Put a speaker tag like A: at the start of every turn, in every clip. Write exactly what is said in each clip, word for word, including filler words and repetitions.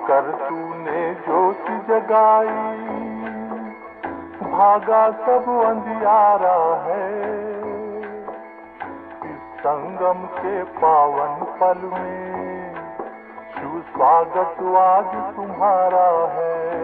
A: कर तूने ज्योति जगाई, भागा सब अंधियारा है। इस संगम के पावन पल में शुभ स्वागत आज तुम्हारा है।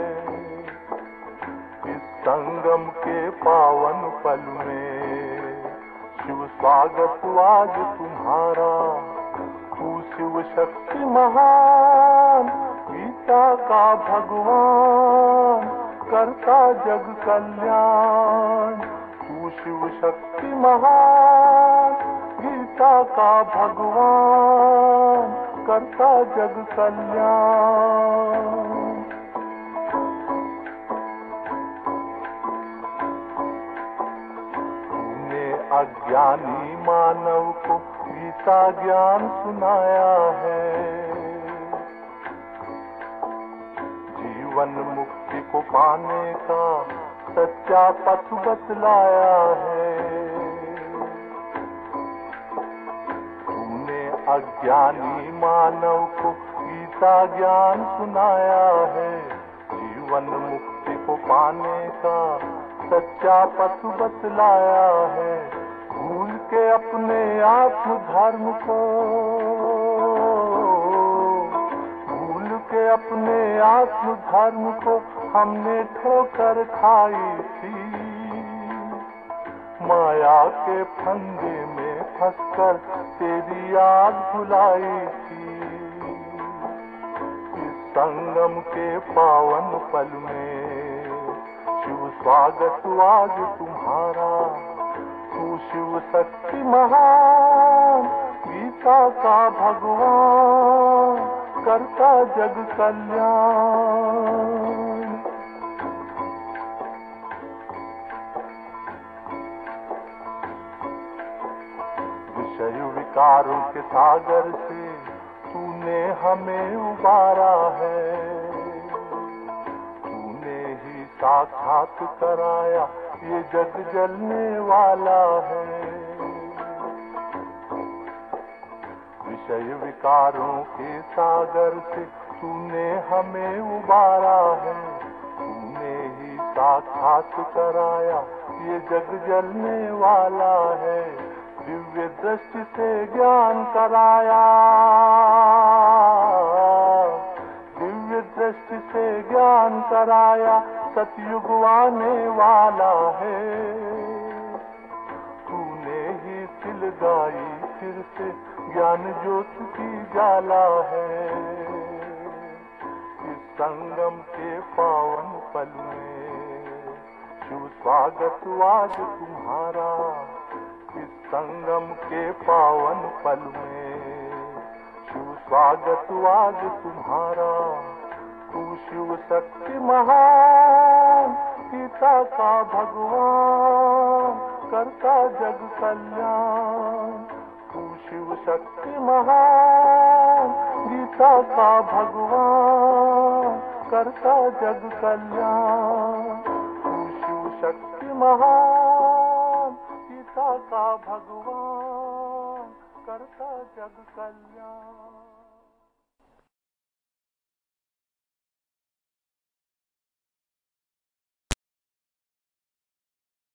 A: इस संगम के पावन पल में शुभ स्वागत आज तुम्हारा। तू शिव शक्ति महान, गीता का भगवान, करता जग कल्याण। तू शिव शक्ति महान, गीता का भगवान, करता जग कल्याण। तूने अज्ञानी मानव को गीता ज्ञान सुनाया है। जीवन मुक्ति को पाने का सच्चा पथ बतलाया है। तूने अज्ञानी मानव को गीता ज्ञान सुनाया है। जीवन मुक्ति को पाने का सच्चा पथ बतलाया है। भूल के अपने आत्म धर्म को, भूल के अपने आत्म धर्म को हमने ठोकर खाई थी। माया के फंदे में फंसकर तेरी याद भुलाई थी। इस संगम के पावन पल में शिव स्वागत आज तुम्हारा। तू शिव शक्ति महान, गीता का भगवान, करता जग कल्याण। विषय विकारों के सागर से तूने हमें उबारा है। तूने ही साक्षात कराया ये जग जलने वाला है। विषय विकारों के सागर से तूने हमें उबारा है। तूने ही साक्षात कराया ये जग जलने वाला है। दिव्य दृष्टि से ज्ञान कराया, दिव्य दृष्टि से ज्ञान कराया, सतयुग आने वाला है। तूने ही तिलगाई फिर से ज्ञान ज्योत की ज्वाला है। इस संगम के पावन पल में शिव स्वागत आज तुम्हारा। इस संगम के पावन पल में शिव स्वागत आज तुम्हारा। तू शिव शक्ति महान, गीता का भगवान, करता जग कल्याण। तू शिव शक्ति महान, गीता का भगवान, करता जग कल्याण। तू शिव शक्ति महान, गीता का भगवान, करता जग कल्याण।